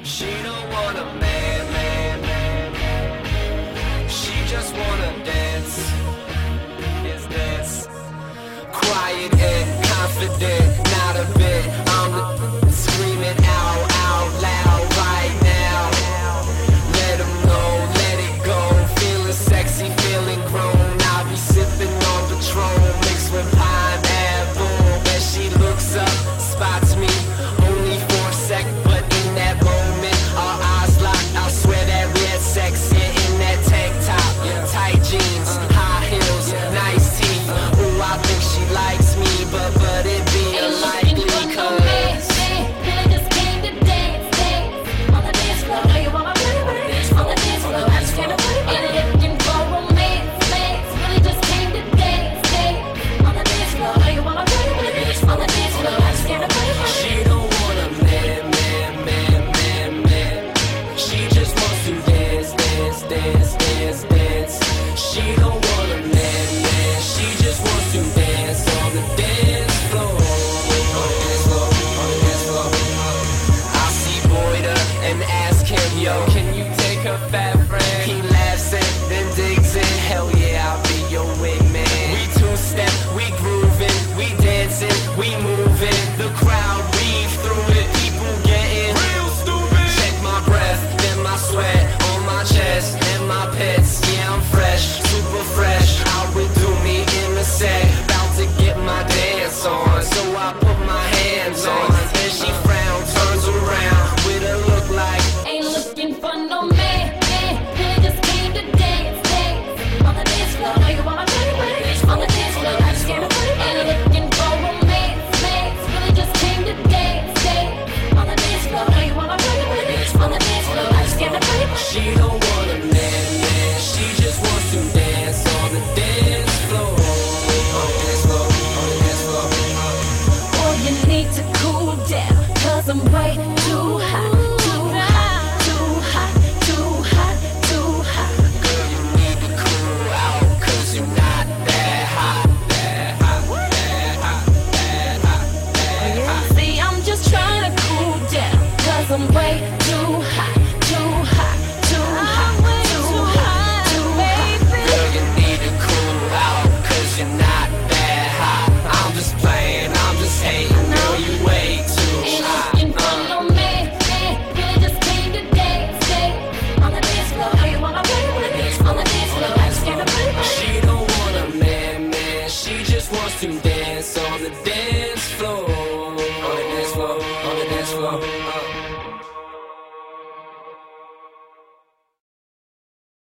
She don't want a man. She just wanna dance. Is this quiet and confident? Not a bit. I'm screaming out loud right now. Let 'em know, let it go. Feeling sexy, feeling grown. I'll be sipping on Patron mixed with pineapple. As she looks up, spots me, only for a sec, but in that moment, our eyes locked. I swear that we had sex, yeah, in that tank top, tight jeans, high heels, nice teeth. Ooh, I think she likes me, but it be unlikely, cause dance. She don't want a man. She just wants to dance on the dance floor. I see Boyda and ask him, yo, can you take a fat friend? He laughs and then digs in. Hell yeah, I'll be your wingman. We two-step, we grooving, we dancing, we moving. The crowd weave through it, people getting real stupid. Check my breath, then my sweat on my chest. My pets, yeah, I'm fresh, super fresh. How it do me in the set, about to get my dance on. So I put my hands on, then she frowns, turns around with a look like ain't looking for no man. Really just came to dance on the dance floor. Know you wanna dance on the dance floor. I'm scared of it. Ain't looking for romance. Really just came to dance on the dance floor. Know you wanna dance on the dance floor. I'm scared of it. She don't want a man. She just wants to dance on the dance floor. Boy, you need to cool down, cause I'm way too hot. Girl, you need to cool out, cause you're not that hot. See, I'm just trying to cool down, cause I'm way too hot. Girl, you need to cool out, cause you're not that hot. I'm just playing, I'm just hating. Girl, you way too hot. Ain't looking for no man. Really just came to dance on the dance floor. Know you wanna dance on the dance floor. I'm scared of it. She don't want a man. She just wants to dance on the dance floor. On the dance floor.